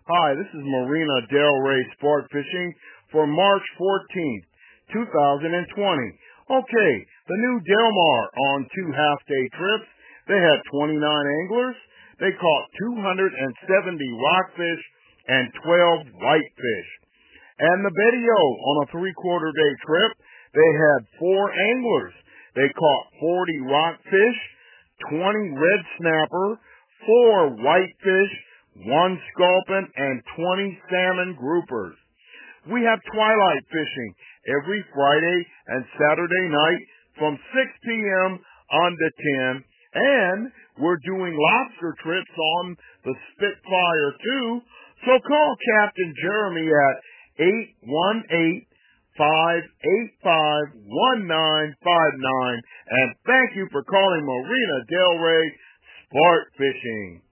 Hi, this is Marina Del Rey Sport Fishing for March 14th, 2020. Okay, the new Del Mar on 2 half-day trips. They had 29 anglers. They caught 270 rockfish and 12 whitefish. And the Betty O on a 3/4 day trip. They had 4 anglers. They caught 40 rockfish, 20 red snapper, 4 whitefish, 1 sculpin, and 20 salmon groupers. We have twilight fishing every Friday and Saturday night from 6 p.m. to 10, and we're doing lobster trips on the Spitfire too. So call Captain Jeremy at 818-585-1959, and thank you for calling Marina Del Rey Sport Fishing.